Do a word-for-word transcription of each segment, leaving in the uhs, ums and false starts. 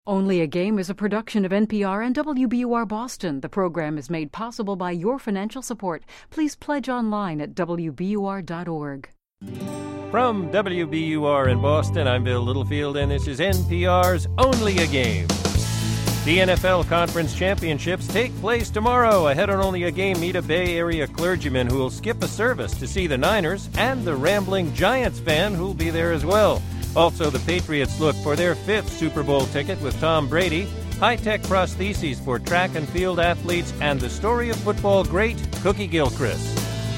Only a Game is a production of N P R and W B U R Boston. The program is made possible by your financial support. Please pledge online at W B U R dot org. From W B U R in Boston, I'm Bill Littlefield, and this is N P R's Only a Game. The N F L Conference Championships take place tomorrow. Ahead on Only a Game, meet a Bay Area clergyman who will skip a service to see the Niners, and the rambling Giants fan who'll be there as well. Also, the Patriots look for their fifth Super Bowl ticket with Tom Brady, high-tech prostheses for track and field athletes, and the story of football great Cookie Gilchrist.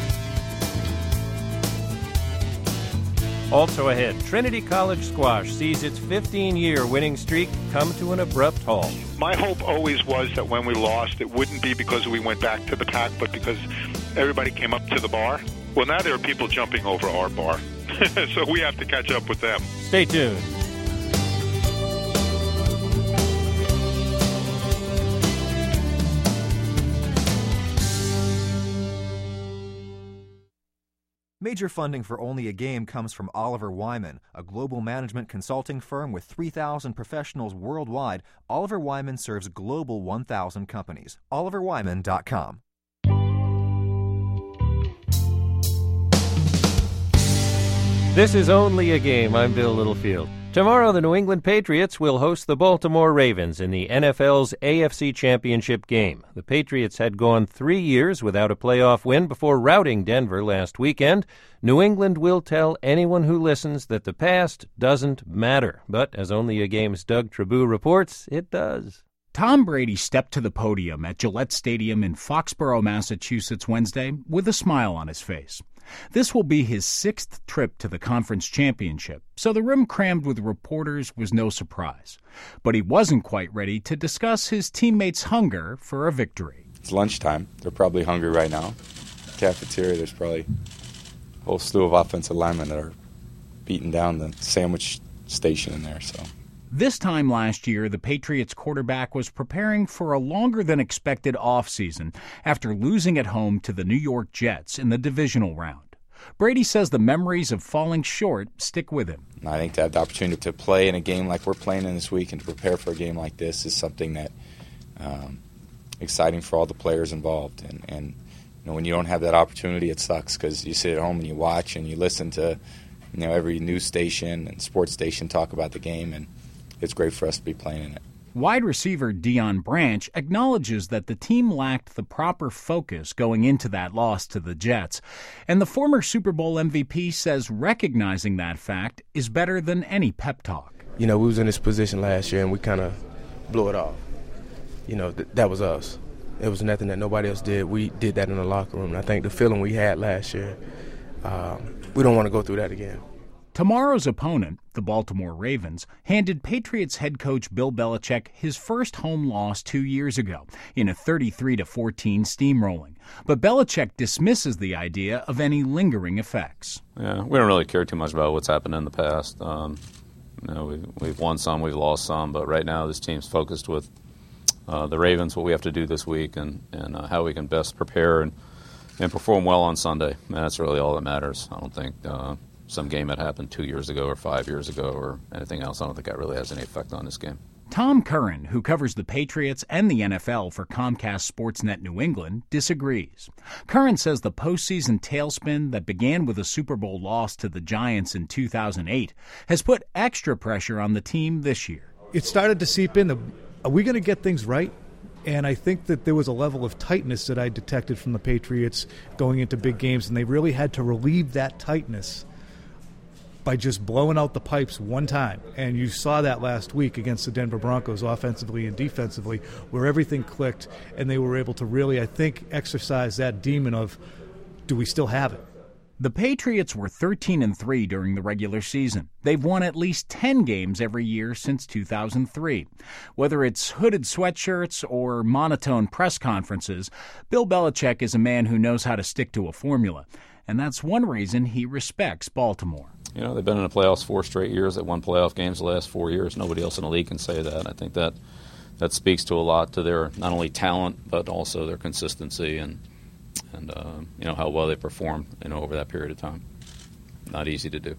Also ahead, Trinity College Squash sees its fifteen-year winning streak come to an abrupt halt. My hope always was that when we lost, it wouldn't be because we went back to the pack, but because everybody came up to the bar. Well, now there are people jumping over our bar, so we have to catch up with them. Stay tuned. Major funding for Only a Game comes from Oliver Wyman, a global management consulting firm with three thousand professionals worldwide. Oliver Wyman serves global one thousand companies. oliver wyman dot com. This is Only a Game. I'm Bill Littlefield. Tomorrow, the New England Patriots will host the Baltimore Ravens in the N F L's A F C Championship game. The Patriots had gone three years without a playoff win before routing Denver last weekend. New England will tell anyone who listens that the past doesn't matter. But as Only a Game's Doug Trabue reports, it does. Tom Brady stepped to the podium at Gillette Stadium in Foxborough, Massachusetts Wednesday with a smile on his face. This will be his sixth trip to the conference championship, so the room crammed with reporters was no surprise. But he wasn't quite ready to discuss his teammates' hunger for a victory. It's lunchtime. They're probably hungry right now. Cafeteria, there's probably a whole slew of offensive linemen that are beating down the sandwich station in there, so... This time last year, the Patriots quarterback was preparing for a longer-than-expected offseason after losing at home to the New York Jets in the divisional round. Brady says the memories of falling short stick with him. I think to have the opportunity to play in a game like we're playing in this week and to prepare for a game like this is something that um, exciting for all the players involved. And, and you know, when you don't have that opportunity, it sucks because you sit at home and you watch and you listen to you know every news station and sports station talk about the game, and it's great for us to be playing in it. Wide receiver Deion Branch acknowledges that the team lacked the proper focus going into that loss to the Jets. And the former Super Bowl M V P says recognizing that fact is better than any pep talk. You know, we was in this position last year and we kind of blew it off. You know, th- that was us. It was nothing that nobody else did. We did that in the locker room. And I think the feeling we had last year, um, we don't want to go through that again. Tomorrow's opponent, the Baltimore Ravens, handed Patriots head coach Bill Belichick his first home loss two years ago in a thirty-three to fourteen steamrolling. But Belichick dismisses the idea of any lingering effects. Yeah, we don't really care too much about what's happened in the past. Um, you know, we've, we've won some, we've lost some, but right now this team's focused with uh, the Ravens, what we have to do this week, and, and uh, how we can best prepare and, and perform well on Sunday. And that's really all that matters. I don't think... Uh, some game that happened two years ago or five years ago or anything else. I don't think that really has any effect on this game. Tom Curran, who covers the Patriots and the N F L for Comcast Sportsnet New England, disagrees. Curran says the postseason tailspin that began with a Super Bowl loss to the Giants in two thousand eight has put extra pressure on the team this year. It started to seep in. The, are we going to get things right? And I think that there was a level of tightness that I detected from the Patriots going into big games, and they really had to relieve that tightness by just blowing out the pipes one time. And you saw that last week against the Denver Broncos offensively and defensively, where everything clicked and they were able to really, I think, exercise that demon of, do we still have it? The Patriots were thirteen and three during the regular season. They've won at least ten games every year since two thousand three. Whether it's hooded sweatshirts or monotone press conferences, Bill Belichick is a man who knows how to stick to a formula. And that's one reason he respects Baltimore. You know, they've been in the playoffs four straight years. They've won playoff games the last four years. Nobody else in the league can say that. I think that that speaks to a lot to their not only talent but also their consistency and and uh, you know how well they perform you know over that period of time. Not easy to do.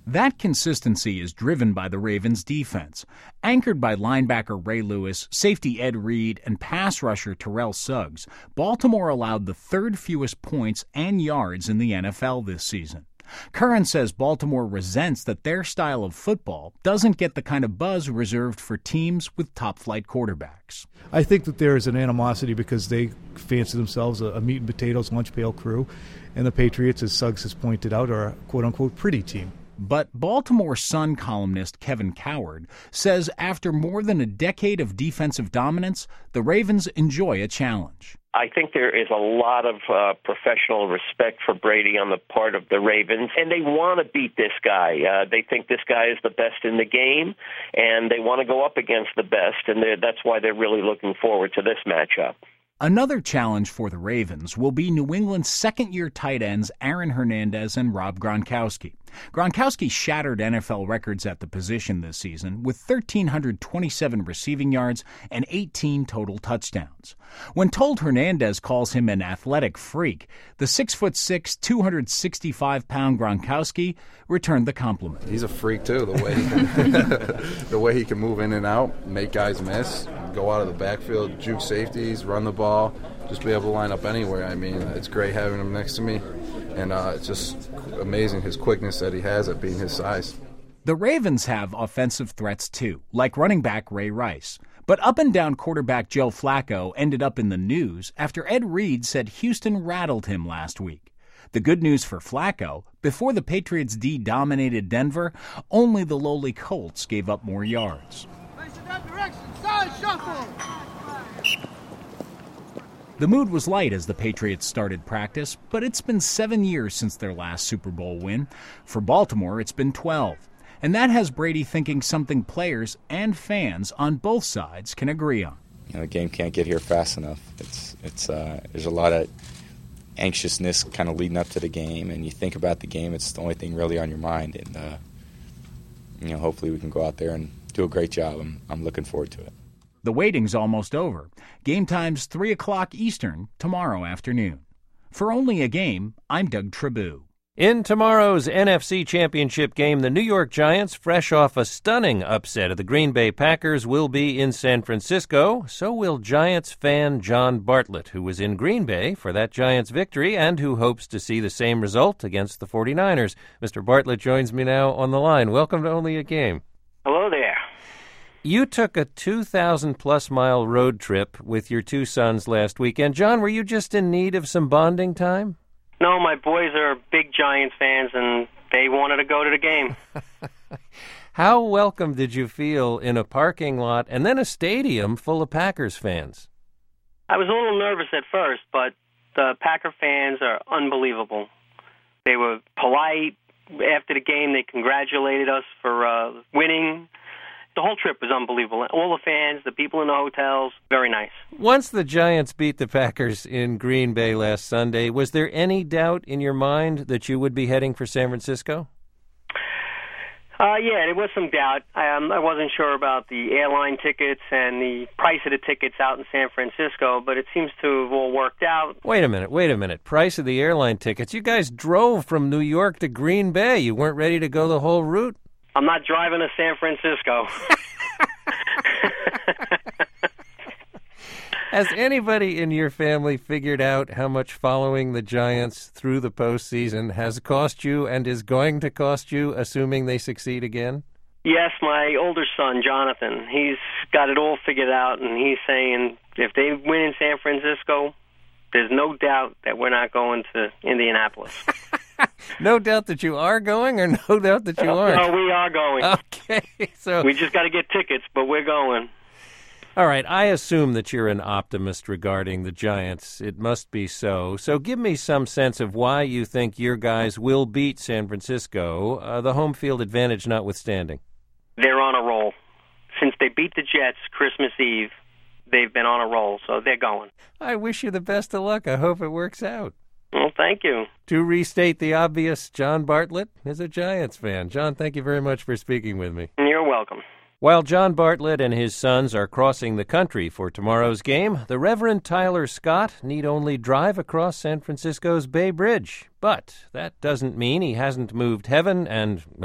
That consistency is driven by the Ravens' defense. Anchored by linebacker Ray Lewis, safety Ed Reed, and pass rusher Terrell Suggs, Baltimore allowed the third fewest points and yards in the N F L this season. Curran says Baltimore resents that their style of football doesn't get the kind of buzz reserved for teams with top-flight quarterbacks. I think that there is an animosity because they fancy themselves a, a meat and potatoes lunch pail crew, and the Patriots, as Suggs has pointed out, are a quote-unquote pretty team. But Baltimore Sun columnist Kevin Coward says after more than a decade of defensive dominance, the Ravens enjoy a challenge. I think there is a lot of uh, professional respect for Brady on the part of the Ravens, and they want to beat this guy. Uh, they think this guy is the best in the game, and they want to go up against the best, and that's why they're really looking forward to this matchup. Another challenge for the Ravens will be New England's second-year tight ends Aaron Hernandez and Rob Gronkowski. Gronkowski shattered N F L records at the position this season with one thousand three hundred twenty-seven receiving yards and eighteen total touchdowns. When told Hernandez calls him an athletic freak, the six foot six, two hundred sixty-five pound Gronkowski returned the compliment. He's a freak too, the way he can, the way he can move in and out, make guys miss, go out of the backfield, juke safeties, run the ball, just be able to line up anywhere. I mean, it's great having him next to me, and uh, it's just amazing his quickness that he has at being his size. The Ravens have offensive threats too, like running back Ray Rice. But up-and-down quarterback Joe Flacco ended up in the news after Ed Reed said Houston rattled him last week. The good news for Flacco, before the Patriots D dominated Denver, only the lowly Colts gave up more yards. Face in that direction, side shuffle! The mood was light as the Patriots started practice, but it's been seven years since their last Super Bowl win. For Baltimore, it's been twelve. And that has Brady thinking something players and fans on both sides can agree on. You know, the game can't get here fast enough. It's it's uh, there's a lot of anxiousness kind of leading up to the game, and you think about the game, it's the only thing really on your mind. And uh, you know, hopefully we can go out there and do a great job. I'm I'm looking forward to it. The waiting's almost over. Game time's three o'clock Eastern tomorrow afternoon. For Only a Game, I'm Doug Trabue. In tomorrow's N F C Championship game, the New York Giants, fresh off a stunning upset of the Green Bay Packers, will be in San Francisco. So will Giants fan John Bartlett, who was in Green Bay for that Giants victory and who hopes to see the same result against the forty-niners. Mister Bartlett joins me now on the line. Welcome to Only a Game. Hello there. You took a two thousand plus mile road trip with your two sons last weekend. John, were you just in need of some bonding time? No, my boys are big Giants fans, and they wanted to go to the game. How welcome did you feel in a parking lot and then a stadium full of Packers fans? I was a little nervous at first, but the Packer fans are unbelievable. They were polite. After the game, they congratulated us for uh, winning. The whole trip was unbelievable. All the fans, the people in the hotels, very nice. Once the Giants beat the Packers in Green Bay last Sunday, was there any doubt in your mind that you would be heading for San Francisco? Uh, yeah, there was some doubt. Um, I wasn't sure about the airline tickets and the price of the tickets out in San Francisco, but it seems to have all worked out. Wait a minute, wait a minute. Price of the airline tickets? You guys drove from New York to Green Bay. You weren't ready to go the whole route? I'm not driving to San Francisco. Has anybody in your family figured out how much following the Giants through the postseason has cost you and is going to cost you, assuming they succeed again? Yes, my older son, Jonathan, he's got it all figured out, and he's saying if they win in San Francisco, there's no doubt that we're not going to Indianapolis. No doubt that you are going, or no doubt that you aren't? No, we are going. Okay, so we just got to get tickets, but we're going. All right, I assume that you're an optimist regarding the Giants. It must be so. So give me some sense of why you think your guys will beat San Francisco, uh, the home field advantage notwithstanding. They're on a roll. Since they beat the Jets Christmas Eve, they've been on a roll, so they're going. I wish you the best of luck. I hope it works out. Well, thank you. To restate the obvious, John Bartlett is a Giants fan. John, thank you very much for speaking with me. You're welcome. While John Bartlett and his sons are crossing the country for tomorrow's game, the Reverend Tyler Scott need only drive across San Francisco's Bay Bridge. But that doesn't mean he hasn't moved heaven and, well,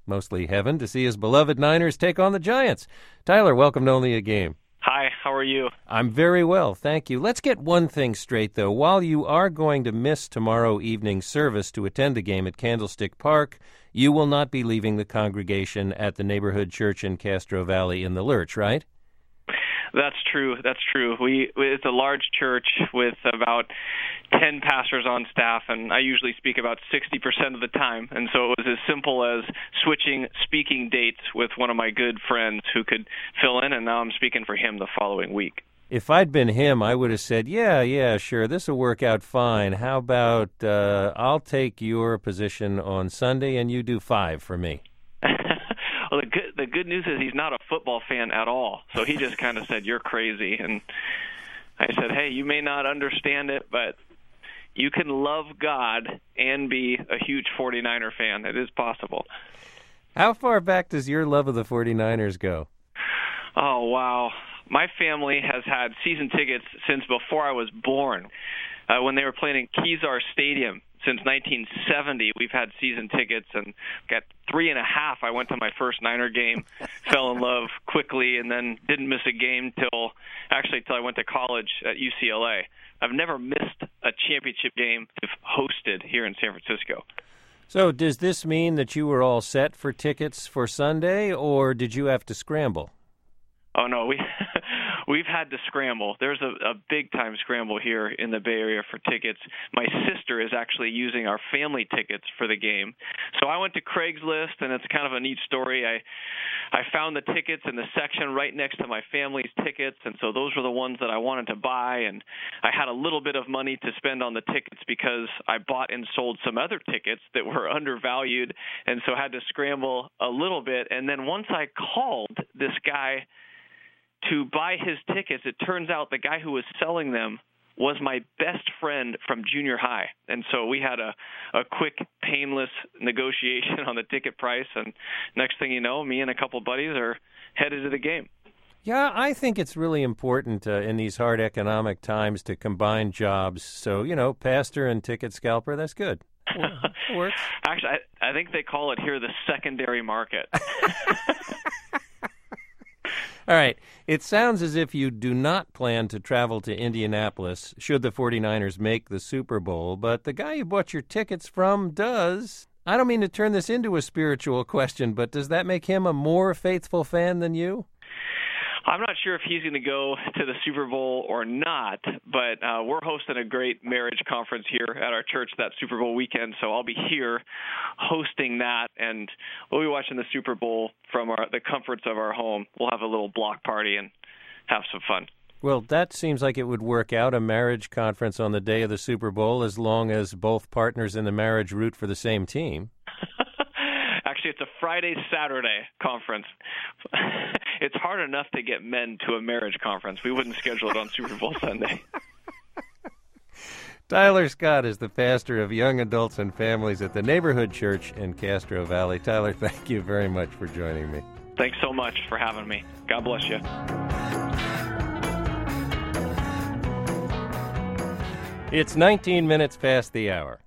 mostly heaven, to see his beloved Niners take on the Giants. Tyler, welcome to Only a Game. Hi, how are you? I'm very well, thank you. Let's get one thing straight, though. While you are going to miss tomorrow evening's service to attend the game at Candlestick Park, you will not be leaving the congregation at the neighborhood church in Castro Valley in the lurch, right? That's true. That's true. We it's a large church with about ten pastors on staff, and I usually speak about sixty percent of the time. And so it was as simple as switching speaking dates with one of my good friends who could fill in, and now I'm speaking for him the following week. If I'd been him, I would have said, yeah, yeah, sure, this will work out fine. How about uh, I'll take your position on Sunday and you do five for me? Well, the good, the good news is he's not a football fan at all. So he just kind of said, you're crazy. And I said, hey, you may not understand it, but you can love God and be a huge forty-niner fan. It is possible. How far back does your love of the forty-niners go? Oh, wow. My family has had season tickets since before I was born. Uh, when they were playing in Kezar Stadium since nineteen seventy, we've had season tickets, and got three and a half. I went to my first Niner game, fell in love quickly, and then didn't miss a game till actually till I went to college at U C L A. I've never missed a championship game if hosted here in San Francisco. So does this mean that you were all set for tickets for Sunday, or did you have to scramble? Oh, no, we, we've had to scramble. There's a, a big-time scramble here in the Bay Area for tickets. My sister is actually using our family tickets for the game. So I went to Craigslist, and it's kind of a neat story. I I found the tickets in the section right next to my family's tickets, and so those were the ones that I wanted to buy. And I had a little bit of money to spend on the tickets because I bought and sold some other tickets that were undervalued, and so I had to scramble a little bit. And then once I called this guy to buy his tickets, it turns out the guy who was selling them was my best friend from junior high. And so we had a, a quick, painless negotiation on the ticket price, and next thing you know, me and a couple buddies are headed to the game. Yeah, I think it's really important uh, in these hard economic times to combine jobs. So, you know, pastor and ticket scalper, that's good. It works. Actually, I, I think they call it here the secondary market. All right. It sounds as if you do not plan to travel to Indianapolis should the forty-niners make the Super Bowl, but the guy you bought your tickets from does. I don't mean to turn this into a spiritual question, but does that make him a more faithful fan than you? I'm not sure if he's going to go to the Super Bowl or not, but uh, we're hosting a great marriage conference here at our church that Super Bowl weekend, so I'll be here hosting that, and we'll be watching the Super Bowl from our, the comforts of our home. We'll have a little block party and have some fun. Well, that seems like it would work out, a marriage conference on the day of the Super Bowl, as long as both partners in the marriage root for the same team. Actually, it's a Friday-Saturday conference. It's hard enough to get men to a marriage conference. We wouldn't schedule it on Super Bowl Sunday. Tyler Scott is the pastor of young adults and families at the neighborhood church in Castro Valley. Tyler, thank you very much for joining me. Thanks so much for having me. God bless you. It's nineteen minutes past the hour.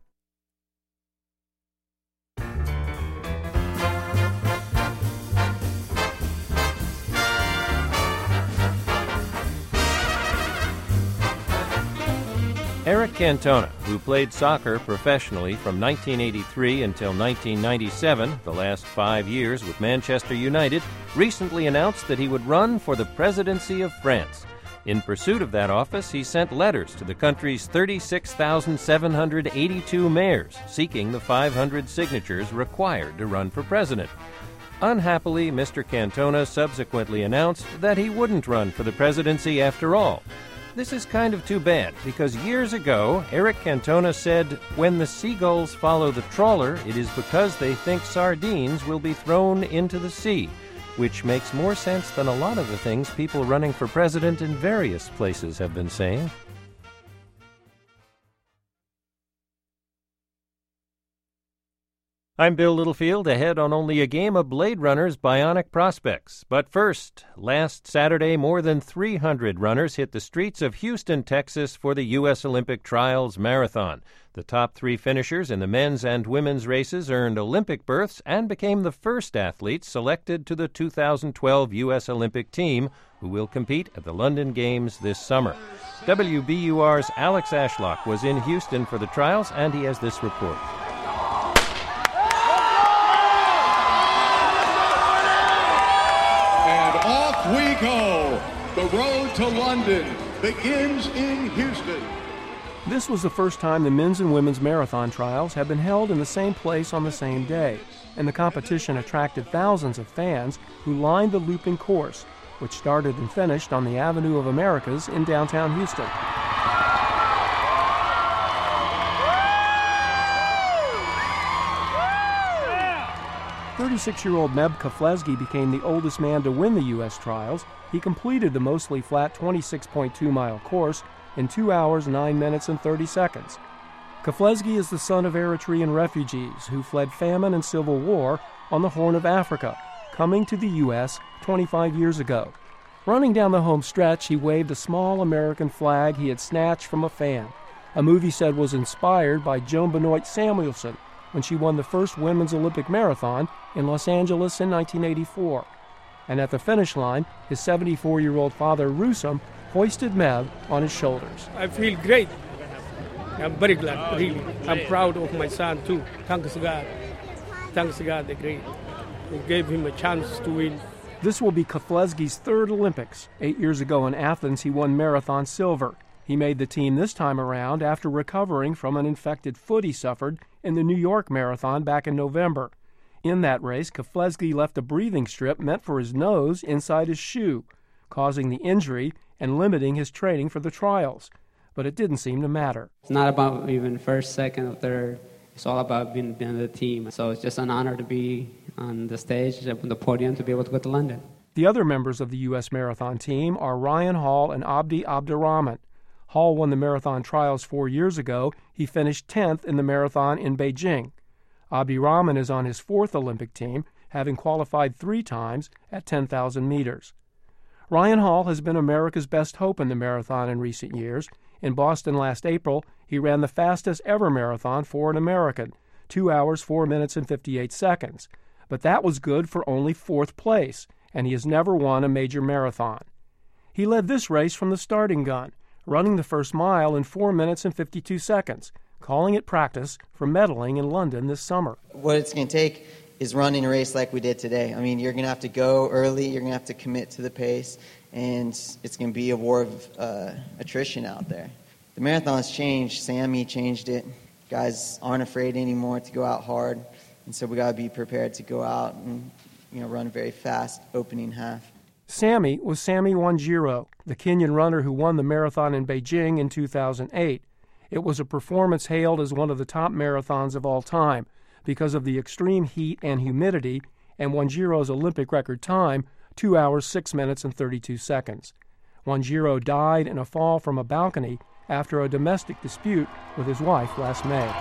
Eric Cantona, who played soccer professionally from nineteen eighty-three until nineteen ninety-seven, the last five years with Manchester United, recently announced that he would run for the presidency of France. In pursuit of that office, he sent letters to the country's thirty-six thousand seven hundred eighty-two mayors, seeking the five hundred signatures required to run for president. Unhappily, Mister Cantona subsequently announced that he wouldn't run for the presidency after all. This is kind of too bad, because years ago, Eric Cantona said, "When the seagulls follow the trawler, it is because they think sardines will be thrown into the sea," which makes more sense than a lot of the things people running for president in various places have been saying. I'm Bill Littlefield, ahead on only a game of Blade Runner's bionic prospects. But first, last Saturday, more than three hundred runners hit the streets of Houston, Texas for the U S Olympic Trials Marathon. The top three finishers in the men's and women's races earned Olympic berths and became the first athletes selected to the two thousand twelve U S Olympic team, who will compete at the London Games this summer. W B U R's Alex Ashlock was in Houston for the trials, and he has this report. Off we go. The road to London begins in Houston. This was the first time the men's and women's marathon trials have been held in the same place on the same day, and the competition attracted thousands of fans who lined the looping course, which started and finished on the Avenue of Americas in downtown Houston. thirty-six-year-old Meb Keflezighi became the oldest man to win the U S trials. He completed the mostly flat twenty-six point two mile course in two hours, nine minutes, and thirty seconds. Keflezighi is the son of Eritrean refugees who fled famine and civil war on the Horn of Africa, coming to the U S twenty-five years ago. Running down the home stretch, he waved a small American flag he had snatched from a fan, a move he said was inspired by Joan Benoit Samuelson when she won the first women's Olympic marathon in Los Angeles in nineteen eighty-four. And at the finish line, his seventy-four-year-old father, Rusam, hoisted Meb on his shoulders. I feel great. I'm very glad, really. I'm proud of my son, too. Thanks God. Thanks God, the great. We gave him a chance to win. This will be Keflezighi's third Olympics. Eight years ago in Athens, he won marathon silver. He made the team this time around after recovering from an infected foot he suffered in the New York Marathon back in November. In that race, Keflezighi left a breathing strip meant for his nose inside his shoe, causing the injury and limiting his training for the trials. But it didn't seem to matter. It's not about even first, second, or third. It's all about being, being the team. So it's just an honor to be on the stage, on the podium, to be able to go to London. The other members of the U S Marathon team are Ryan Hall and Abdi Abdirahman. Hall won the marathon trials four years ago. He finished tenth in the marathon in Beijing. Abdirahman is on his fourth Olympic team, having qualified three times at ten thousand meters. Ryan Hall has been America's best hope in the marathon in recent years. In Boston last April, he ran the fastest ever marathon for an American, two hours, four minutes, and fifty-eight seconds. But that was good for only fourth place, and he has never won a major marathon. He led this race from the starting gun, running the first mile in four minutes and fifty-two seconds, calling it practice for medaling in London this summer. What it's going to take is running a race like we did today. I mean, you're going to have to go early, you're going to have to commit to the pace, and it's going to be a war of uh, attrition out there. The marathon's changed. Sammy changed it. Guys aren't afraid anymore to go out hard, and so we got to be prepared to go out and, you know, run a very fast opening half. Sammy was Sammy Wanjiru, the Kenyan runner who won the marathon in Beijing in two thousand eight. It was a performance hailed as one of the top marathons of all time because of the extreme heat and humidity, and Wanjiru's Olympic record time, two hours, six minutes, and thirty-two seconds. Wanjiru died in a fall from a balcony after a domestic dispute with his wife last May.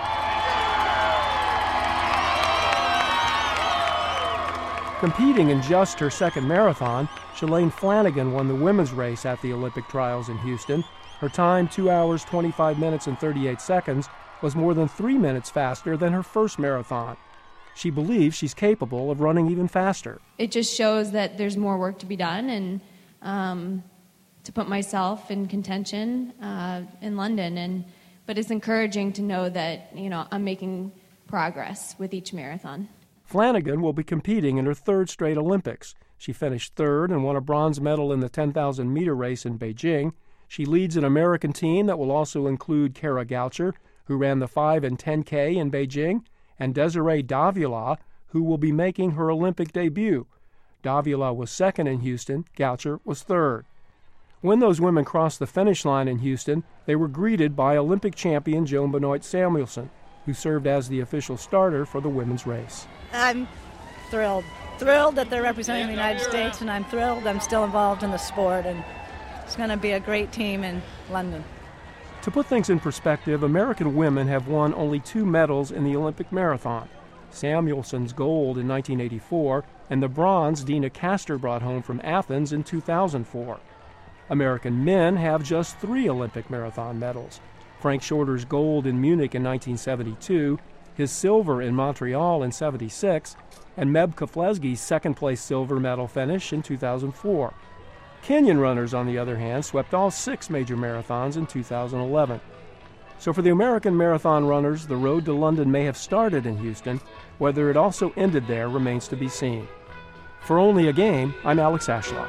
Competing in just her second marathon, Shalane Flanagan won the women's race at the Olympic trials in Houston. Her time, two hours, twenty-five minutes, and thirty-eight seconds, was more than three minutes faster than her first marathon. She believes she's capable of running even faster. It just shows that there's more work to be done, and um, to put myself in contention uh, in London. And but it's encouraging to know that, you know, I'm making progress with each marathon. Flanagan will be competing in her third straight Olympics. She finished third and won a bronze medal in the ten thousand meter race in Beijing. She leads an American team that will also include Kara Goucher, who ran the five and ten K in Beijing, and Desiree Davila, who will be making her Olympic debut. Davila was second in Houston, Goucher was third. When those women crossed the finish line in Houston, they were greeted by Olympic champion Joan Benoit Samuelson, who served as the official starter for the women's race. I'm thrilled. Thrilled that they're representing the United States, and I'm thrilled I'm still involved in the sport, and it's going to be a great team in London. To put things in perspective, American women have won only two medals in the Olympic marathon. Samuelson's gold in nineteen eighty-four, and the bronze Dina Castor brought home from Athens in two thousand four. American men have just three Olympic marathon medals. Frank Shorter's gold in Munich in nineteen seventy-two, his silver in Montreal in seventy-six, and Meb Keflezighi's second-place silver medal finish in two thousand four. Kenyan runners, on the other hand, swept all six major marathons in two thousand eleven. So for the American marathon runners, the road to London may have started in Houston. Whether it also ended there remains to be seen. For Only a Game, I'm Alex Ashlock.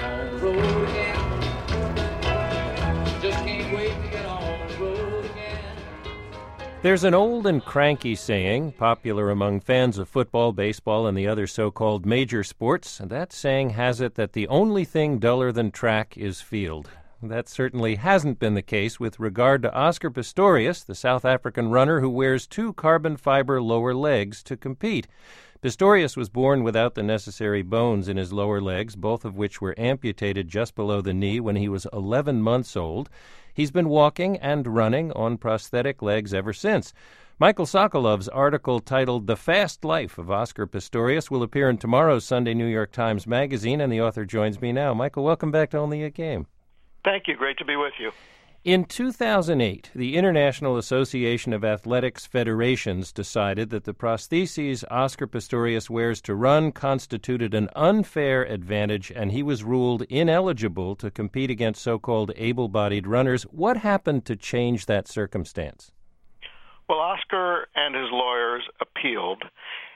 There's an old and cranky saying, popular among fans of football, baseball, and the other so-called major sports, and that saying has it that the only thing duller than track is field. That certainly hasn't been the case with regard to Oscar Pistorius, the South African runner who wears two carbon fiber lower legs to compete. Pistorius was born without the necessary bones in his lower legs, both of which were amputated just below the knee when he was eleven months old. He's been walking and running on prosthetic legs ever since. Michael Sokolov's article titled The Fast Life of Oscar Pistorius will appear in tomorrow's Sunday New York Times Magazine, and the author joins me now. Michael, welcome back to Only a Game. Thank you. Great to be with you. In two thousand eight, the International Association of Athletics Federations decided that the prostheses Oscar Pistorius wears to run constituted an unfair advantage, and he was ruled ineligible to compete against so-called able-bodied runners. What happened to change that circumstance? Well, Oscar and his lawyers appealed,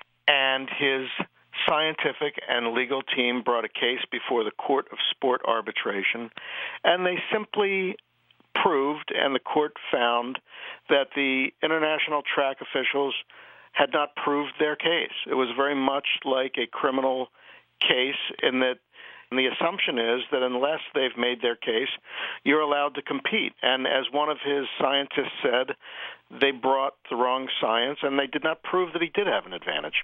and his scientific and legal team brought a case before the Court of Sport Arbitration, and they simply proved, and the court found, that the international track officials had not proved their case. It was very much like a criminal case in that the assumption is that unless they've made their case, you're allowed to compete. And as one of his scientists said, they brought the wrong science, and they did not prove that he did have an advantage.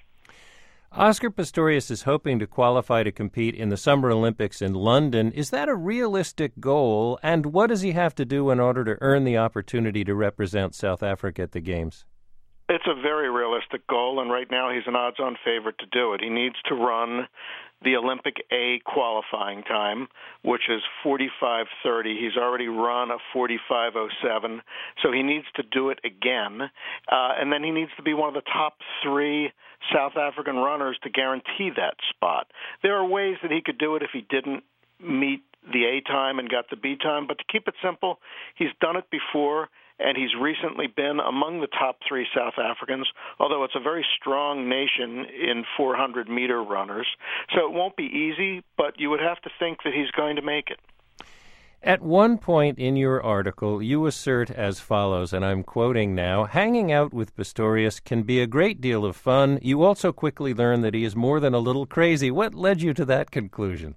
Oscar Pistorius is hoping to qualify to compete in the Summer Olympics in London. Is that a realistic goal, and what does he have to do in order to earn the opportunity to represent South Africa at the Games? It's a very realistic goal, and right now he's an odds-on favorite to do it. He needs to run the Olympic A qualifying time, which is forty-five thirty. He's already run a forty-five oh seven, so he needs to do it again. Uh, and then he needs to be one of the top three South African runners to guarantee that spot. There are ways that he could do it if he didn't meet the A time and got the B time, but to keep it simple, he's done it before, and he's recently been among the top three South Africans, although it's a very strong nation in four hundred meter runners. So it won't be easy, but you would have to think that he's going to make it. At one point in your article, you assert as follows, and I'm quoting now, "Hanging out with Pistorius can be a great deal of fun. You also quickly learn that he is more than a little crazy." What led you to that conclusion?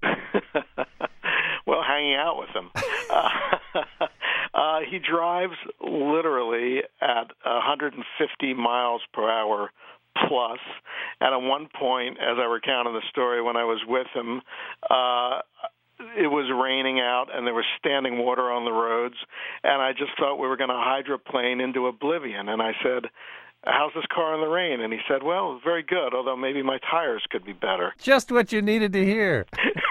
Well, hanging out with him. Uh, uh, he drives literally at one hundred fifty miles per hour plus. And at one point, as I recount in the story, when I was with him, uh, it was raining out and there was standing water on the roads, and I just thought we were going to hydroplane into oblivion. And I said, "How's this car in the rain?" And he said, "Well, very good, although maybe my tires could be better." Just what you needed to hear.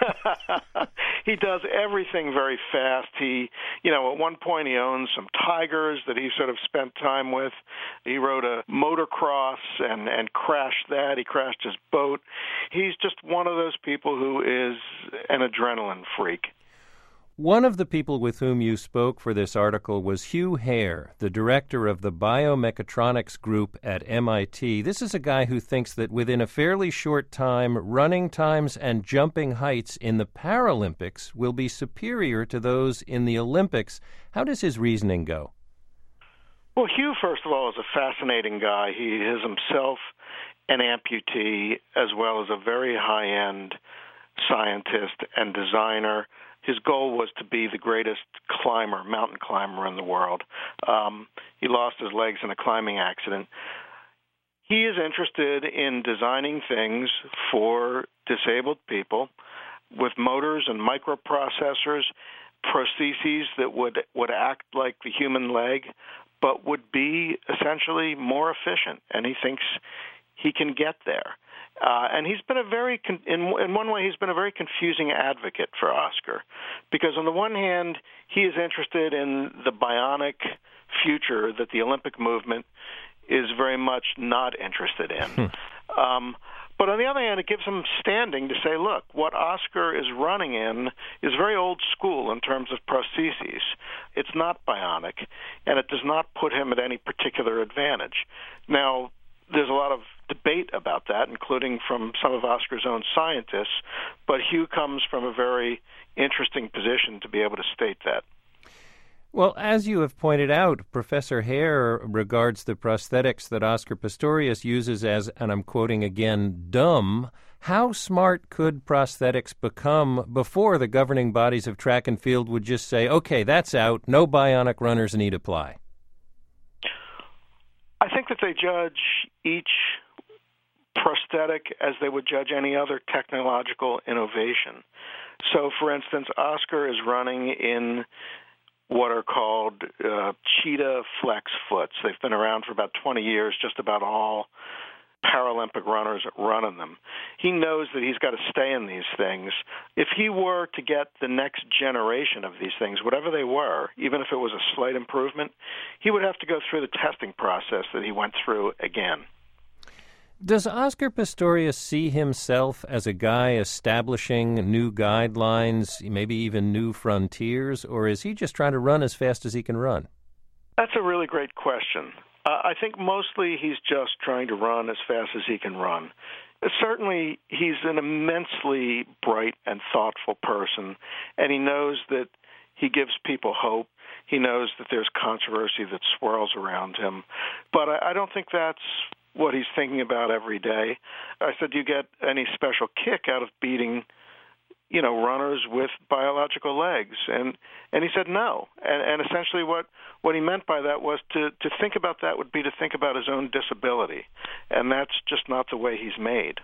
He does everything very fast. He, you know, at one point he owns some tigers that he sort of spent time with. He rode a motocross and, and crashed that. He crashed his boat. He's just one of those people who is an adrenaline freak. One of the people with whom you spoke for this article was Hugh Hare, the director of the Biomechatronics Group at M I T. This is a guy who thinks that within a fairly short time, running times and jumping heights in the Paralympics will be superior to those in the Olympics. How does his reasoning go? Well, Hugh, first of all, is a fascinating guy. He is himself an amputee as well as a very high-end scientist and designer. His goal was to be the greatest climber, mountain climber in the world. Um, he lost his legs in a climbing accident. He is interested in designing things for disabled people with motors and microprocessors, prostheses that would, would act like the human leg, but would be essentially more efficient. And he thinks he can get there. Uh, and he's been a very, con- in, in one way, he's been a very confusing advocate for Oscar, because on the one hand, he is interested in the bionic future that the Olympic movement is very much not interested in. um, but on the other hand, it gives him standing to say, look, what Oscar is running in is very old school in terms of prostheses. It's not bionic, and it does not put him at any particular advantage. Now, there's a lot of debate about that, including from some of Oscar's own scientists, but Hugh comes from a very interesting position to be able to state that. Well, as you have pointed out, Professor Hare regards the prosthetics that Oscar Pistorius uses as, and I'm quoting again, dumb. How smart could prosthetics become before the governing bodies of track and field would just say, okay, that's out, no bionic runners need apply? I think that they judge each prosthetic as they would judge any other technological innovation. So, for instance, Oscar is running in what are called uh, Cheetah Flex Foots. They've been around for about twenty years. Just about all Paralympic runners run in them. He knows that he's got to stay in these things. If he were to get the next generation of these things, whatever they were, even if it was a slight improvement, he would have to go through the testing process that he went through again. Does Oscar Pistorius see himself as a guy establishing new guidelines, maybe even new frontiers, or is he just trying to run as fast as he can run? That's a really great question. Uh, I think mostly he's just trying to run as fast as he can run. Certainly, he's an immensely bright and thoughtful person, and he knows that he gives people hope. He knows that there's controversy that swirls around him. But I, I don't think that's what he's thinking about every day. I said, do you get any special kick out of beating, you know, runners with biological legs? And and he said no. And, and essentially what, what he meant by that was to, to think about that would be to think about his own disability. And that's just not the way he's made.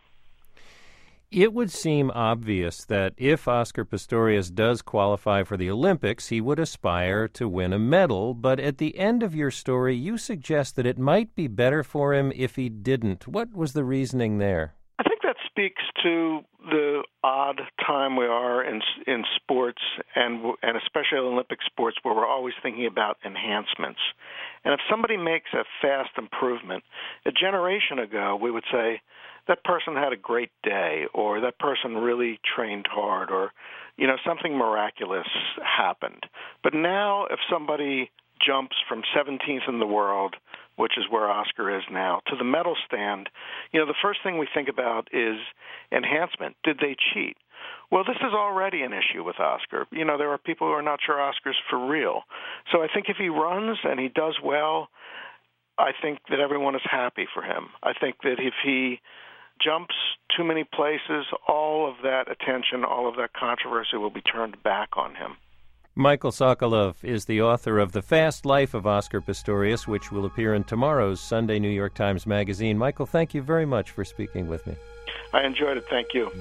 It would seem obvious that if Oscar Pistorius does qualify for the Olympics, he would aspire to win a medal. But at the end of your story, you suggest that it might be better for him if he didn't. What was the reasoning there? I think that speaks to the odd time we are in in sports, and and especially Olympic sports, where we're always thinking about enhancements. And if somebody makes a fast improvement, a generation ago we would say, that person had a great day, or that person really trained hard, or, you know, something miraculous happened. But now if somebody jumps from seventeenth in the world, which is where Oscar is now, to the medal stand, you know, the first thing we think about is enhancement. Did they cheat? Well, this is already an issue with Oscar. You know, there are people who are not sure Oscar's for real. So I think if he runs and he does well, I think that everyone is happy for him. I think that if he jumps too many places, all of that attention, all of that controversy will be turned back on him. Michael Sokolov is the author of The Fast Life of Oscar Pistorius, which will appear in tomorrow's Sunday New York Times Magazine. Michael, thank you very much for speaking with me. I enjoyed it. Thank you.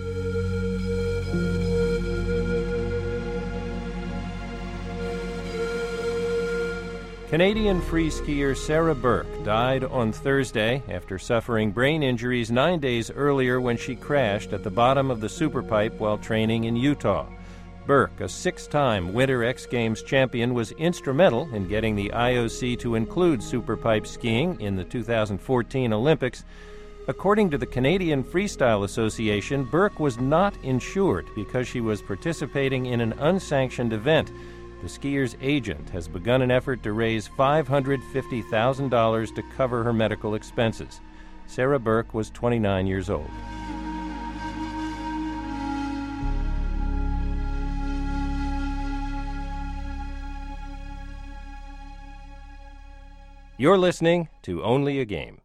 Canadian free skier Sarah Burke died on Thursday after suffering brain injuries nine days earlier when she crashed at the bottom of the Superpipe while training in Utah. Burke, a six-time Winter X Games champion, was instrumental in getting the I O C to include Superpipe skiing in the two thousand fourteen Olympics. According to the Canadian Freestyle Association, Burke was not insured because she was participating in an unsanctioned event. The skier's agent has begun an effort to raise five hundred fifty thousand dollars to cover her medical expenses. Sarah Burke was twenty-nine years old. You're listening to Only a Game.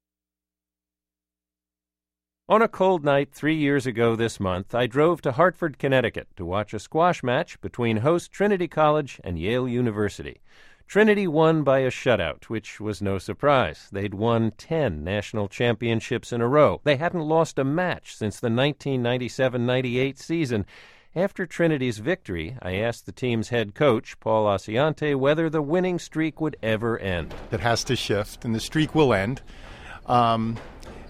On a cold night three years ago this month, I drove to Hartford, Connecticut to watch a squash match between host Trinity College and Yale University. Trinity won by a shutout, which was no surprise. They'd won ten national championships in a row. They hadn't lost a match since the nineteen ninety-seven ninety-eight season. After Trinity's victory, I asked the team's head coach, Paul Asiante, whether the winning streak would ever end. It has to shift, and the streak will end. Um...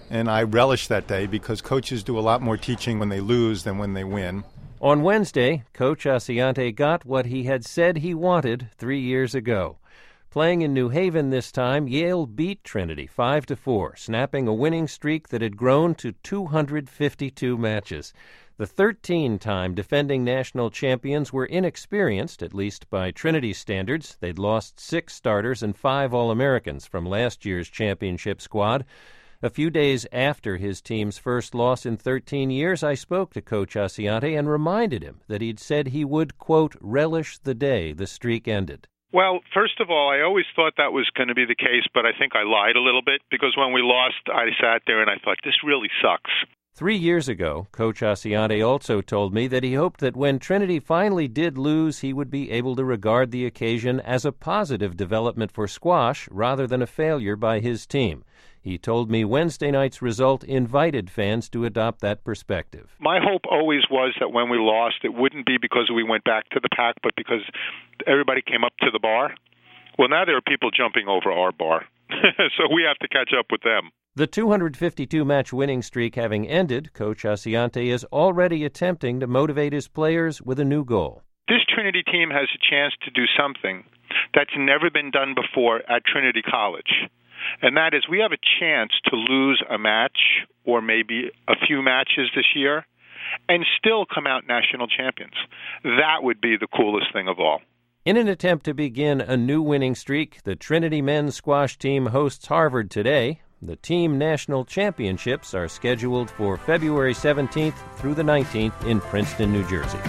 and I relish that day because coaches do a lot more teaching when they lose than when they win. On Wednesday, Coach Asiante got what he had said he wanted three years ago. Playing in New Haven this time, Yale beat Trinity five to four, snapping a winning streak that had grown to two hundred fifty-two matches. The thirteen-time defending national champions were inexperienced, at least by Trinity standards. They'd lost six starters and five All-Americans from last year's championship squad. A few days after his team's first loss in thirteen years, I spoke to Coach Asiante and reminded him that he'd said he would, quote, relish the day the streak ended. Well, first of all, I always thought that was going to be the case, but I think I lied a little bit because when we lost, I sat there and I thought, this really sucks. Three years ago, Coach Asiante also told me that he hoped that when Trinity finally did lose, he would be able to regard the occasion as a positive development for squash rather than a failure by his team. He told me Wednesday night's result invited fans to adopt that perspective. My hope always was that when we lost, it wouldn't be because we went back to the pack, but because everybody came up to the bar. Well, now there are people jumping over our bar, so we have to catch up with them. The two hundred fifty-two match winning streak having ended, Coach Asiante is already attempting to motivate his players with a new goal. This Trinity team has a chance to do something that's never been done before at Trinity College. And that is we have a chance to lose a match or maybe a few matches this year and still come out national champions. That would be the coolest thing of all. In an attempt to begin a new winning streak, the Trinity men's squash team hosts Harvard today. The team national championships are scheduled for February seventeenth through the nineteenth in Princeton, New Jersey.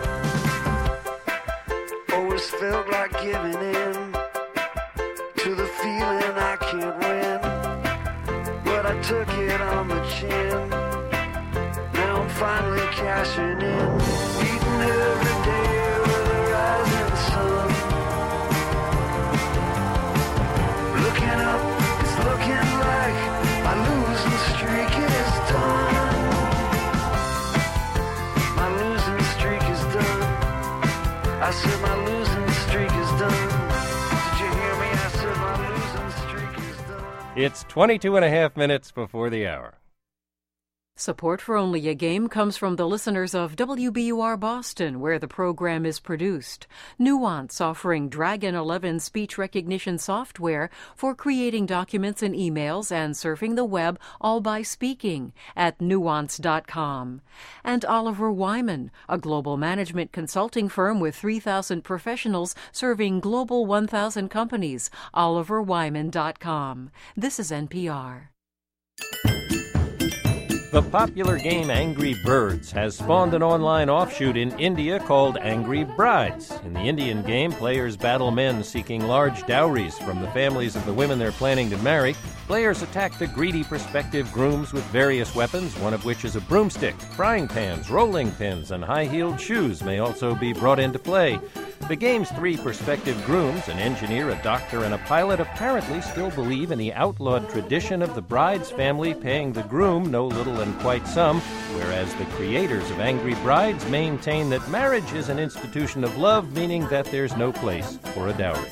Always felt like giving in to the feeling I can't win, but I took it on the chin. Now I'm finally cashing in, eating every day with the rising sun. Looking up, it's looking like my losing streak is done. My losing streak is done. I said my losing streak is done. Did you hear me? I said my losing streak is done. It's twenty-two and a half minutes before the hour. Support for Only a Game comes from the listeners of W B U R Boston, where the program is produced. Nuance, offering Dragon eleven speech recognition software for creating documents and emails and surfing the web, all by speaking, at nuance dot com. And Oliver Wyman, a global management consulting firm with three thousand professionals serving global one thousand companies, oliver wyman dot com. This is N P R. The popular game Angry Birds has spawned an online offshoot in India called Angry Brides. In the Indian game, players battle men seeking large dowries from the families of the women they're planning to marry. Players attack the greedy prospective grooms with various weapons, one of which is a broomstick. Frying pans, rolling pins, and high-heeled shoes may also be brought into play. The game's three prospective grooms, an engineer, a doctor, and a pilot, apparently still believe in the outlawed tradition of the bride's family paying the groom no little than quite some, whereas the creators of Angry Brides maintain that marriage is an institution of love, meaning that there's no place for a dowry.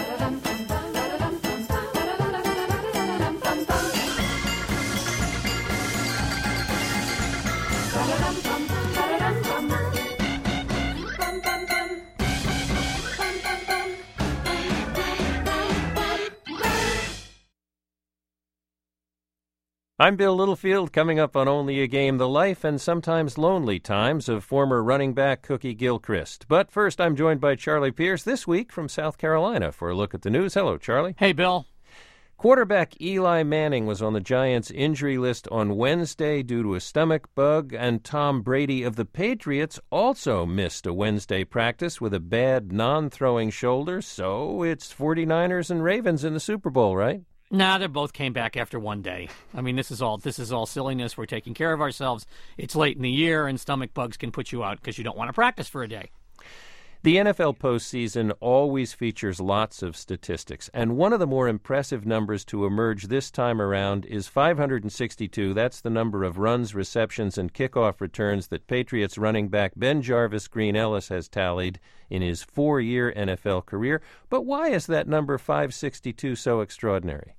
I'm Bill Littlefield, coming up on Only a Game, the life and sometimes lonely times of former running back Cookie Gilchrist. But first, I'm joined by Charlie Pierce this week from South Carolina for a look at the news. Hello, Charlie. Hey, Bill. Quarterback Eli Manning was on the Giants' injury list on Wednesday due to a stomach bug, and Tom Brady of the Patriots also missed a Wednesday practice with a bad non-throwing shoulder, so it's 49ers and Ravens in the Super Bowl, right? Nah, they both came back after one day. I mean, this is all this is all silliness. We're taking care of ourselves. It's late in the year, and stomach bugs can put you out because you don't want to practice for a day. The N F L postseason always features lots of statistics, and one of the more impressive numbers to emerge this time around is five hundred sixty-two. That's the number of runs, receptions, and kickoff returns that Patriots running back Ben Jarvis Green Ellis has tallied in his four-year N F L career. But why is that number five sixty-two so extraordinary?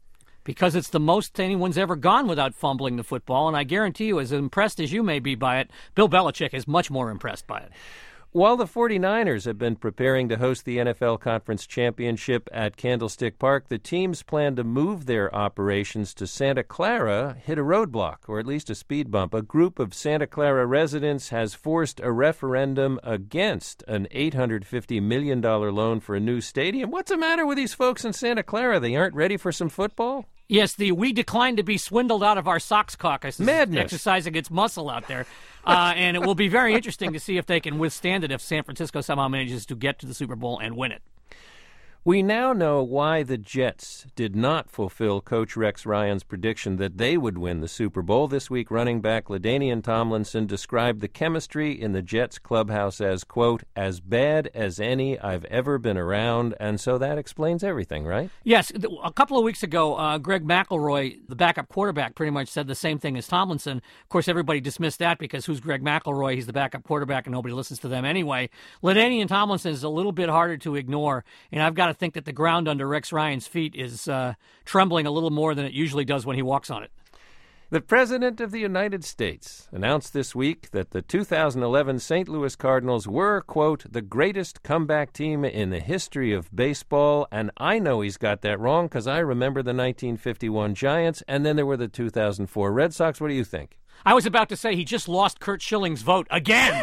because it's the most anyone's ever gone without fumbling the football, and I guarantee you, as impressed as you may be by it, Bill Belichick is much more impressed by it. While the 49ers have been preparing to host the N F L Conference Championship at Candlestick Park, the teams plan to move their operations to Santa Clara, hit a roadblock, or at least a speed bump. A group of Santa Clara residents has forced a referendum against an eight hundred fifty million dollars loan for a new stadium. What's the matter with these folks in Santa Clara? They aren't ready for some football? Yes, the We Decline to Be Swindled Out of Our Socks caucus is Madness. exercising its muscle out there. Uh, and it will be very interesting to see if they can withstand it if San Francisco somehow manages to get to the Super Bowl and win it. We now know why the Jets did not fulfill Coach Rex Ryan's prediction that they would win the Super Bowl. This week, running back LaDainian Tomlinson described the chemistry in the Jets clubhouse as, quote, as bad as any I've ever been around, and so that explains everything, right? Yes. A couple of weeks ago, uh, Greg McElroy, the backup quarterback, pretty much said the same thing as Tomlinson. Of course, everybody dismissed that because who's Greg McElroy? He's the backup quarterback, and nobody listens to them anyway. LaDainian Tomlinson is a little bit harder to ignore, and I've got to think that the ground under Rex Ryan's feet is uh, trembling a little more than it usually does when he walks on it. The President of the United States announced this week that the two thousand eleven Saint Louis Cardinals were, quote, the greatest comeback team in the history of baseball, and I know he's got that wrong because I remember the nineteen fifty-one Giants, and then there were the two thousand four Red Sox. What do you think? I was about to say he just lost Curt Schilling's vote again.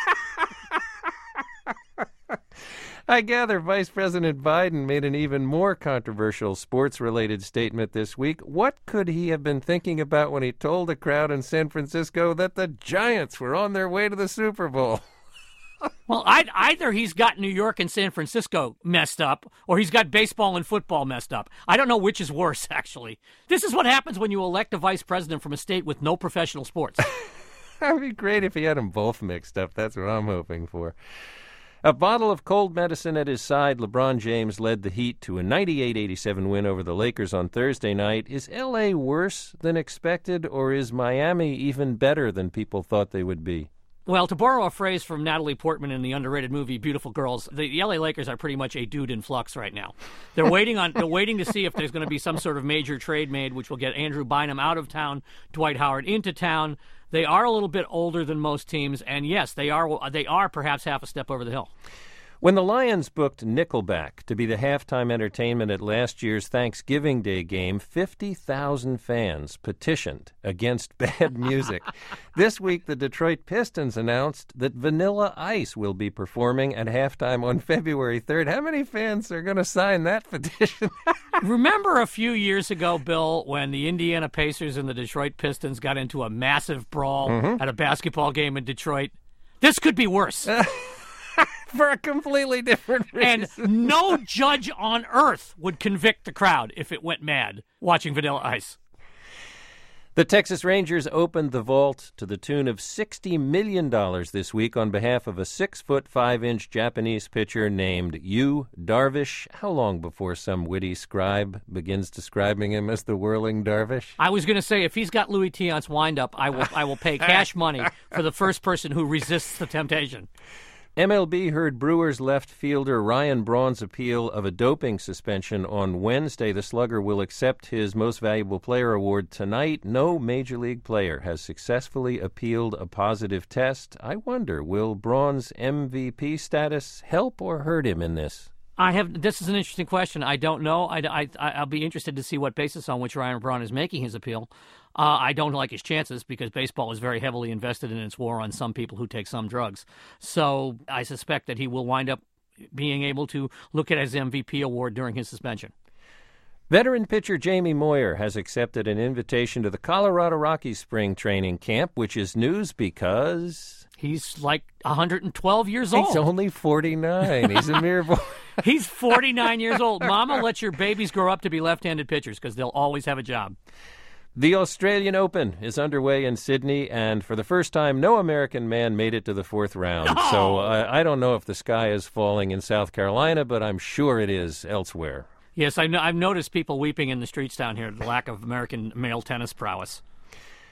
I gather Vice President Biden made an even more controversial sports-related statement this week. What could he have been thinking about when he told a crowd in San Francisco that the Giants were on their way to the Super Bowl? Well, I'd, either he's got New York and San Francisco messed up, or he's got baseball and football messed up. I don't know which is worse, actually. This is what happens when you elect a vice president from a state with no professional sports. That'd be great if he had them both mixed up. That's what I'm hoping for. A bottle of cold medicine at his side, LeBron James led the Heat to a ninety-eight eighty-seven win over the Lakers on Thursday night. Is L A worse than expected, or is Miami even better than people thought they would be? Well, to borrow a phrase from Natalie Portman in the underrated movie Beautiful Girls, the L A Lakers are pretty much a dude in flux right now. They're waiting on they're waiting to see if there's going to be some sort of major trade made, which will get Andrew Bynum out of town, Dwight Howard into town. They are a little bit older than most teams, and yes, they are they are perhaps half a step over the hill. When the Lions booked Nickelback to be the halftime entertainment at last year's Thanksgiving Day game, fifty thousand fans petitioned against bad music. This week, the Detroit Pistons announced that Vanilla Ice will be performing at halftime on February third. How many fans are going to sign that petition? Remember a few years ago, Bill, when the Indiana Pacers and the Detroit Pistons got into a massive brawl mm-hmm. at a basketball game in Detroit? This could be worse. For a completely different reason. And no judge on earth would convict the crowd if it went mad watching Vanilla Ice. The Texas Rangers opened the vault to the tune of sixty million dollars this week on behalf of a six foot five inch Japanese pitcher named Yu Darvish. How long before some witty scribe begins describing him as the whirling Darvish? I was going to say, if he's got Louis Tiant's windup, I will I will pay cash money for the first person who resists the temptation. M L B heard Brewers left fielder Ryan Braun's appeal of a doping suspension on Wednesday. The slugger will accept his Most Valuable Player award tonight. No Major League player has successfully appealed a positive test. I wonder, will Braun's M V P status help or hurt him in this? I have. This is an interesting question. I don't know. I, I, I'll be interested to see what basis on which Ryan Braun is making his appeal. Uh, I don't like his chances because baseball is very heavily invested in its war on some people who take some drugs. So I suspect that he will wind up being able to look at his M V P award during his suspension. Veteran pitcher Jamie Moyer has accepted an invitation to the Colorado Rockies spring training camp, which is news because he's like one hundred twelve years old. He's only forty-nine. He's a mere boy. He's forty-nine years old. Mama, let your babies grow up to be left-handed pitchers because they'll always have a job. The Australian Open is underway in Sydney, and for the first time, no American man made it to the fourth round. No! So uh, I don't know if the sky is falling in South Carolina, but I'm sure it is elsewhere. Yes, I know, I've noticed people weeping in the streets down here, the lack of American male tennis prowess.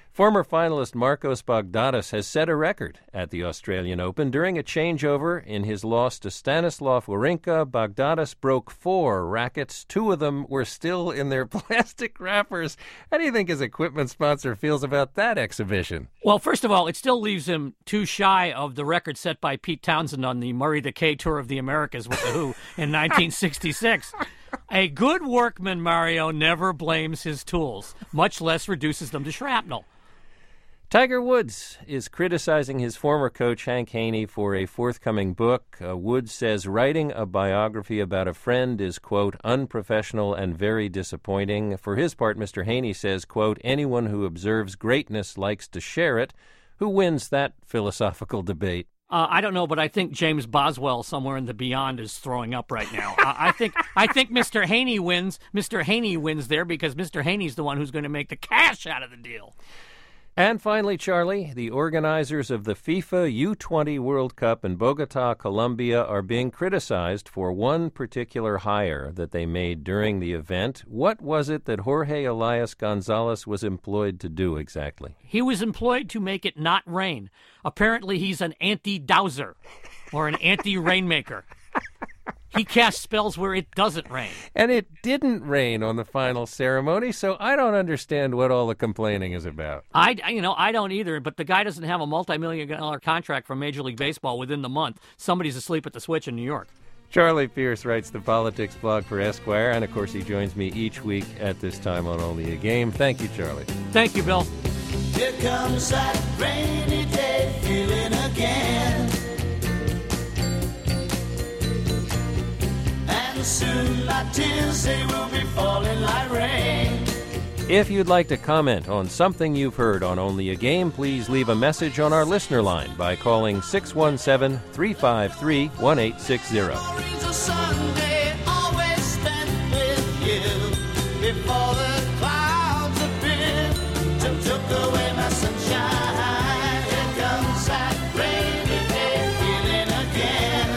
Former finalist Marcos Baghdatis has set a record at the Australian Open. During a changeover in his loss to Stanislav Wawrinka, Baghdatis broke four rackets. Two of them were still in their plastic wrappers. How do you think his equipment sponsor feels about that exhibition? Well, first of all, it still leaves him too shy of the record set by Pete Townsend on the Murray the K Tour of the Americas with The Who in nineteen sixty-six. A good workman, Mario, never blames his tools, much less reduces them to shrapnel. Tiger Woods is criticizing his former coach, Hank Haney, for a forthcoming book. Uh, Woods says writing a biography about a friend is, quote, unprofessional and very disappointing. For his part, Mister Haney says, quote, anyone who observes greatness likes to share it. Who wins that philosophical debate? Uh, I don't know, but I think James Boswell somewhere in the beyond is throwing up right now. uh, I think I think Mister Haney wins. Mister Haney wins there because Mister Haney's the one who's going to make the cash out of the deal. And finally, Charlie, the organizers of the FIFA U twenty World Cup in Bogota, Colombia, are being criticized for one particular hire that they made during the event. What was it that Jorge Elias Gonzalez was employed to do exactly? He was employed to make it not rain. Apparently, he's an anti-dowser or an anti-rainmaker. He casts spells where it doesn't rain. And it didn't rain on the final ceremony, so I don't understand what all the complaining is about. I, you know, I don't either, but the guy doesn't have a multi-million dollar contract from Major League Baseball within the month. Somebody's asleep at the switch in New York. Charlie Pierce writes the politics blog for Esquire, and of course he joins me each week at this time on Only a Game. Thank you, Charlie. Thank you, Bill. Here comes that rainy day feeling again. Soon my tears, they will be falling like rain. If you'd like to comment on something you've heard on Only a Game, please leave a message on our listener line by calling six one seven, three five three, one eight six zero. Sunday, always spent with you before the clouds appeared to took away my sunshine. Here comes that rainy day feeling again.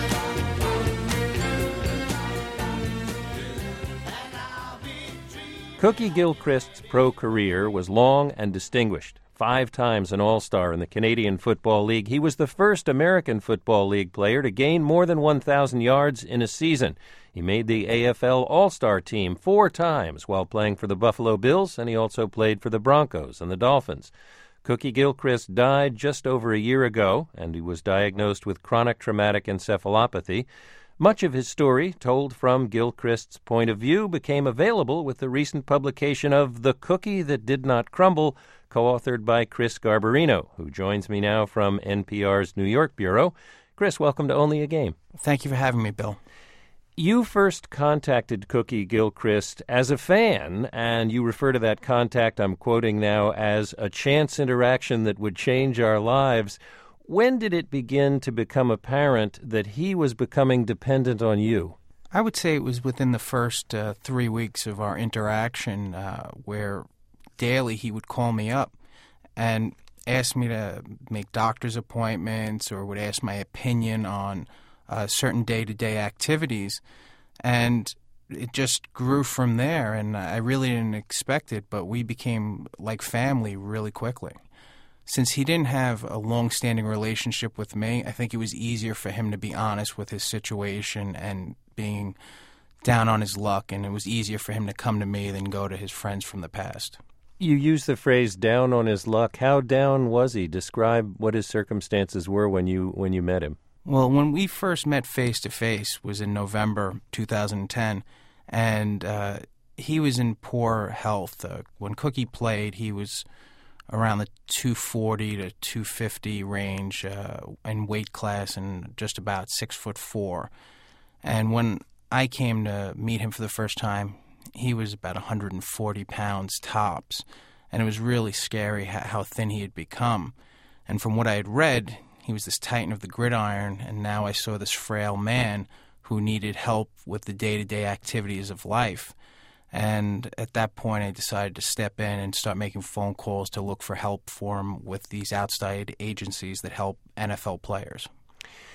Cookie Gilchrist's pro career was long and distinguished. Five times an All-Star in the Canadian Football League, he was the first American Football League player to gain more than one thousand yards in a season. He made the A F L All-Star team four times while playing for the Buffalo Bills, and he also played for the Broncos and the Dolphins. Cookie Gilchrist died just over a year ago, and he was diagnosed with chronic traumatic encephalopathy. Much of his story, told from Gilchrist's point of view, became available with the recent publication of The Cookie That Did Not Crumble, co-authored by Chris Garbarino, who joins me now from N P R's New York bureau. Chris, welcome to Only a Game. Thank you for having me, Bill. You first contacted Cookie Gilchrist as a fan, and you refer to that contact, I'm quoting now, as a chance interaction that would change our lives. When did it begin to become apparent that he was becoming dependent on you? I would say it was within the first uh, three weeks of our interaction uh, where daily he would call me up and ask me to make doctor's appointments or would ask my opinion on uh, certain day-to-day activities. And it just grew from there, and I really didn't expect it, but we became like family really quickly. Since he didn't have a long-standing relationship with me, I think it was easier for him to be honest with his situation and being down on his luck, and it was easier for him to come to me than go to his friends from the past. You used the phrase down on his luck. How down was he? Describe what his circumstances were when you when you met him. Well, when we first met face-to-face was in November two thousand ten, and uh, he was in poor health. Uh, when Cookie played, he was around the two forty to two fifty range uh, in weight class and just about six foot four. And when I came to meet him for the first time, he was about one hundred forty pounds tops. And it was really scary how thin he had become. And from what I had read, he was this titan of the gridiron, and now I saw this frail man who needed help with the day-to-day activities of life. And at that point, I decided to step in and start making phone calls to look for help for him with these outside agencies that help N F L players.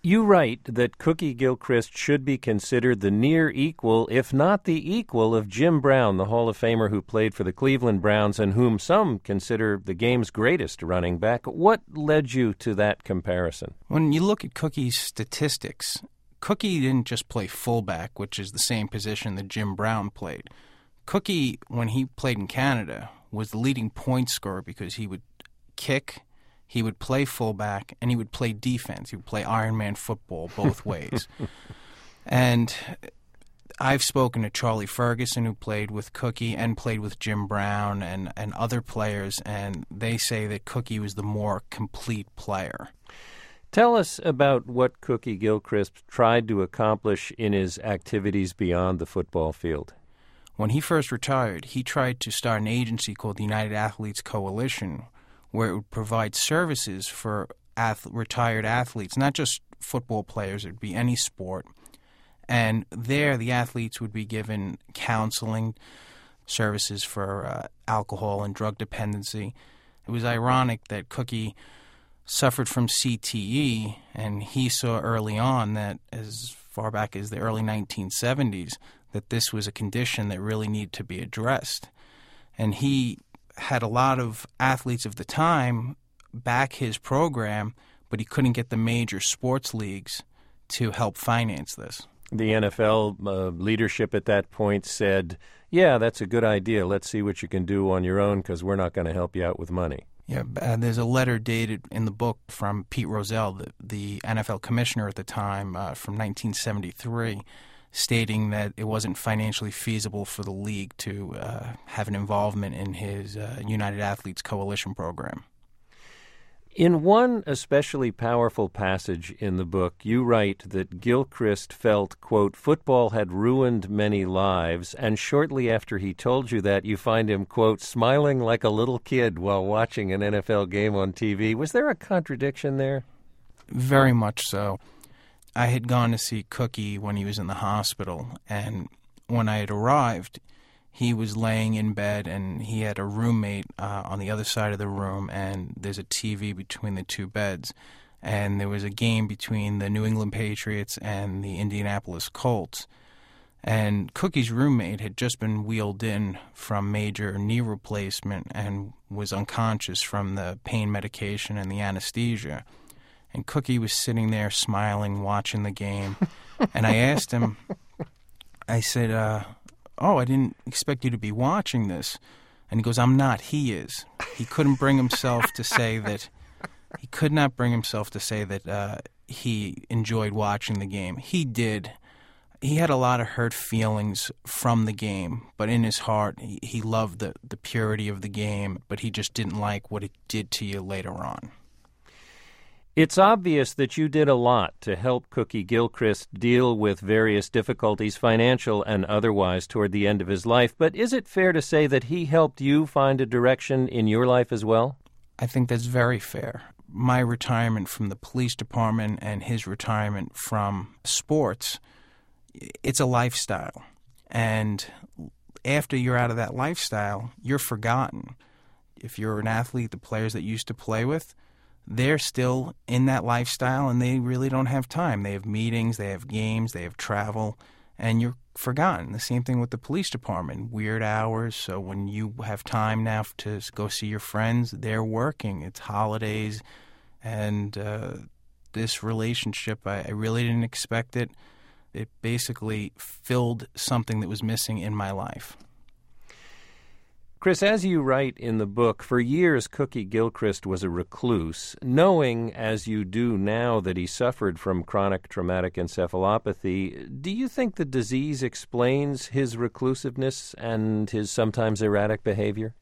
You write that Cookie Gilchrist should be considered the near equal, if not the equal, of Jim Brown, the Hall of Famer who played for the Cleveland Browns and whom some consider the game's greatest running back. What led you to that comparison? When you look at Cookie's statistics, Cookie didn't just play fullback, which is the same position that Jim Brown played. Cookie, when he played in Canada, was the leading point scorer because he would kick, he would play fullback, and he would play defense. He would play Iron Man football both ways. And I've spoken to Charlie Ferguson, who played with Cookie and played with Jim Brown and, and other players, and they say that Cookie was the more complete player. Tell us about what Cookie Gilchrist tried to accomplish in his activities beyond the football field. When he first retired, he tried to start an agency called the United Athletes Coalition, where it would provide services for ath- retired athletes, not just football players, it would be any sport. And there, the athletes would be given counseling, services for uh, alcohol and drug dependency. It was ironic that Cookie suffered from C T E, and he saw early on that, as far back as the early nineteen seventies, that this was a condition that really needed to be addressed. And he had a lot of athletes of the time back his program, but he couldn't get the major sports leagues to help finance this. The N F L uh, leadership at that point said, yeah, that's a good idea. Let's see what you can do on your own because we're not going to help you out with money. Yeah, uh, there's a letter dated in the book from Pete Rozelle, the, the N F L commissioner at the time, uh, from nineteen seventy-three, stating that it wasn't financially feasible for the league to uh, have an involvement in his uh, United Athletes Coalition program. In one especially powerful passage in the book, you write that Gilchrist felt, quote, football had ruined many lives, and shortly after he told you that, you find him, quote, smiling like a little kid while watching an N F L game on T V. Was there a contradiction there? Very much so. I had gone to see Cookie when he was in the hospital, and when I had arrived, he was laying in bed, and he had a roommate uh, on the other side of the room, and there's a T V between the two beds. And there was a game between the New England Patriots and the Indianapolis Colts. And Cookie's roommate had just been wheeled in from major knee replacement and was unconscious from the pain medication and the anesthesia. And Cookie was sitting there smiling, watching the game. And I asked him, I said, uh, oh, I didn't expect you to be watching this. And he goes, I'm not, he is. He couldn't bring himself to say that, he could not bring himself to say that uh, he enjoyed watching the game. He did. He had a lot of hurt feelings from the game, but in his heart, he, he loved the, the purity of the game, but he just didn't like what it did to you later on. It's obvious that you did a lot to help Cookie Gilchrist deal with various difficulties, financial and otherwise, toward the end of his life. But is it fair to say that he helped you find a direction in your life as well? I think that's very fair. My retirement from the police department and his retirement from sports, it's a lifestyle. And after you're out of that lifestyle, you're forgotten. If you're an athlete, the players that you used to play with, they're still in that lifestyle, and they really don't have time. They have meetings, they have games, they have travel, and you're forgotten. The same thing with the police department, weird hours. So when you have time now to go see your friends, they're working. It's holidays, and uh, this relationship, I, I really didn't expect it. It basically filled something that was missing in my life. Chris, as you write in the book, for years Cookie Gilchrist was a recluse. Knowing, as you do now, that he suffered from chronic traumatic encephalopathy, do you think the disease explains his reclusiveness and his sometimes erratic behavior?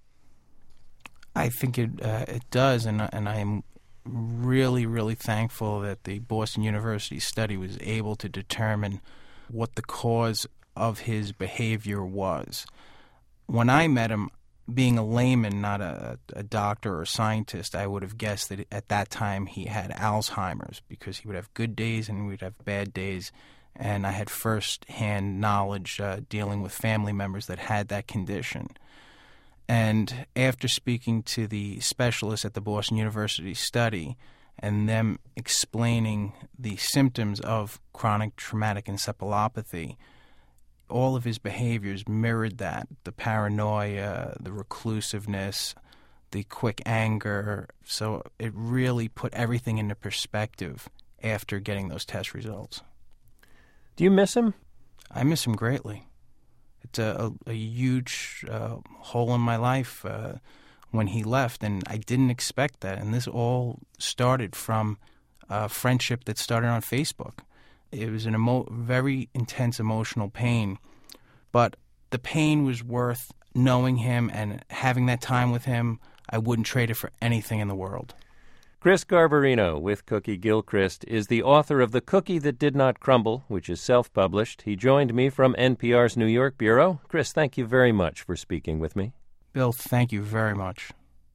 I think it uh, it does, and and I'm really, really thankful that the Boston University study was able to determine what the cause of his behavior was. When I met him, being a layman, not a, a doctor or a scientist, I would have guessed that at that time he had Alzheimer's, because he would have good days and we'd have bad days. And I had first-hand knowledge uh, dealing with family members that had that condition. And after speaking to the specialist at the Boston University study and them explaining the symptoms of chronic traumatic encephalopathy. All of his behaviors mirrored that, the paranoia, the reclusiveness, the quick anger. So it really put everything into perspective after getting those test results. Do you miss him? I miss him greatly. It's a, a, a huge uh, hole in my life uh, when he left, and I didn't expect that. And this all started from a friendship that started on Facebook. It was an emo- very intense emotional pain, but the pain was worth knowing him and having that time with him. I wouldn't trade it for anything in the world. Chris Garbarino, with Cookie Gilchrist, is the author of The Cookie That Did Not Crumble, which is self-published. He joined me from N P R's New York bureau. Chris, thank you very much for speaking with me. Bill, thank you very much.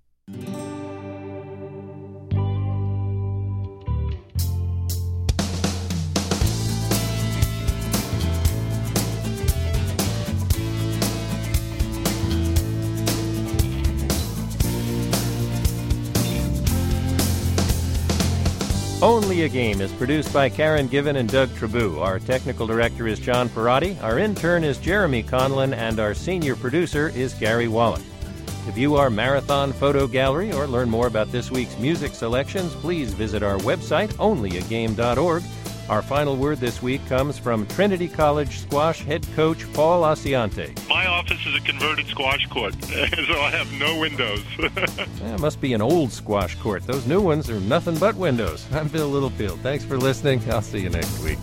Only a Game is produced by Karen Given and Doug Trabou. Our technical director is John Perotti, our intern is Jeremy Conlon, and our senior producer is Gary Wallach. To view our marathon photo gallery or learn more about this week's music selections, please visit our website, only a game dot org. Our final word this week comes from Trinity College squash head coach Paul Asiante. My office is a converted squash court, so I have no windows. It must be an old squash court. Those new ones are nothing but windows. I'm Bill Littlefield. Thanks for listening. I'll see you next week.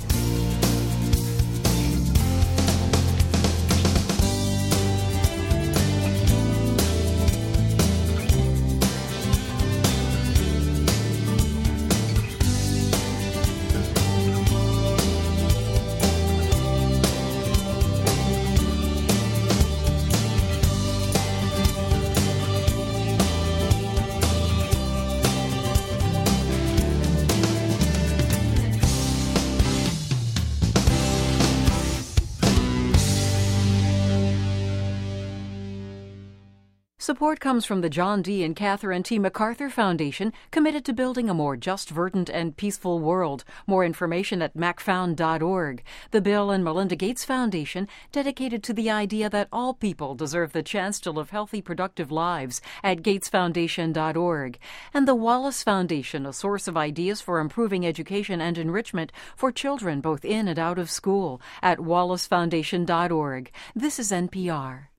Support comes from the John D. and Catherine T. MacArthur Foundation, committed to building a more just, verdant, and peaceful world. More information at mac found dot org. The Bill and Melinda Gates Foundation, dedicated to the idea that all people deserve the chance to live healthy, productive lives, at gates foundation dot org. And the Wallace Foundation, a source of ideas for improving education and enrichment for children both in and out of school, at wallace foundation dot org. This is N P R.